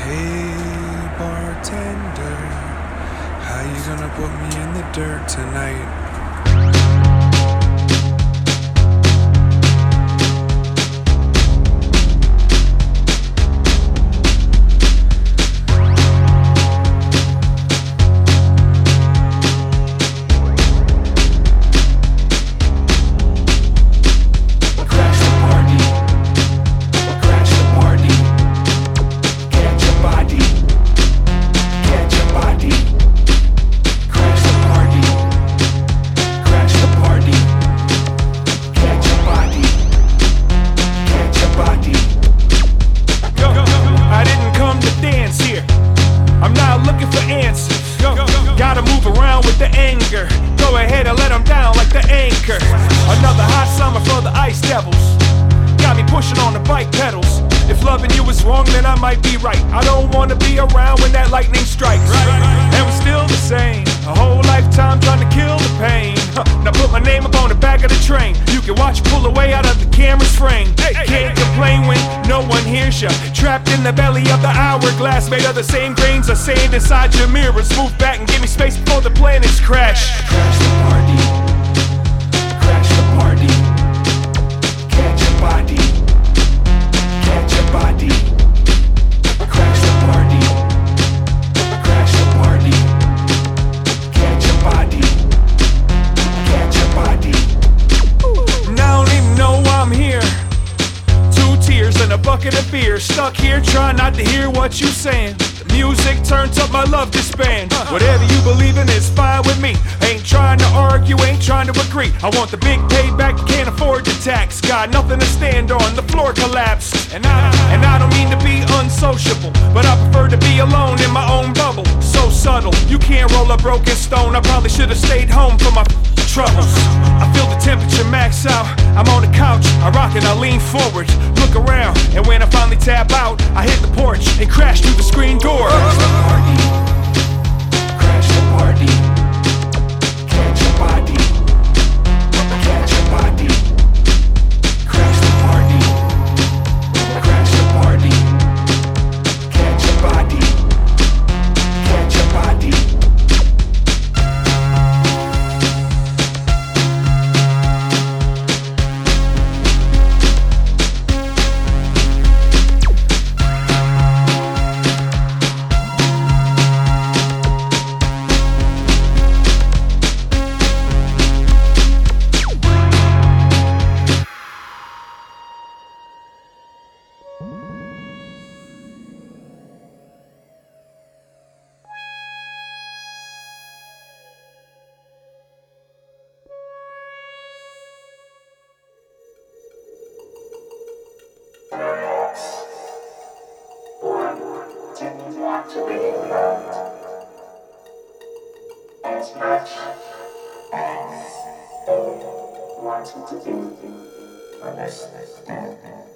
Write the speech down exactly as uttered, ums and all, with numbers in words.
Hey bartender, how you gonna put me in the dirt tonight? Gotta move around with the anger. Go ahead and let them down like the anchor. Another hot summer for the ice devils. Got me pushing on the bike pedals. If loving you is wrong, then I might be right. I don't wanna be around when that lightning strikes. And we're still the same. A whole lifetime trying to kill the pain. Huh. Now put my name up on the back of the train. You can watch pull away out of the camera's frame. Can't complain when no one hears ya. Trapped in the belly of the hourglass, made of the same grains of sand inside your mirrors. Move back and give me space before the planets crash. Crash the party. Crash the party. Catch a body. Catch a body. Crash the party. Crash the party. Catch a body. Catch a body. And I don't even know why I'm here. Two tears and a bucket of beer. Stuck here trying not to hear what you saying. The music turns up, my love disband. Whatever you believe in is fine with me. Ain't trying to argue, ain't trying to agree. I want the big payback, you can't afford the tax. Got nothing to stand on, the floor collapsed. And I, and I don't mean to be unsociable, but I prefer to be alone in my own bubble. So subtle, you can't roll a broken stone. I probably should have stayed home for my troubles. I feel the temperature max out. I'm on the couch, I rock and I lean forward. Look around, and when I finally tap out, I hit the porch and crash through the screen door. Crash the party. Crash the party. Catch a body. Catch a body. Crash the party. Crash the party. Catch a body. Catch a body. Didn't want to be loved as much as wanted to be understood.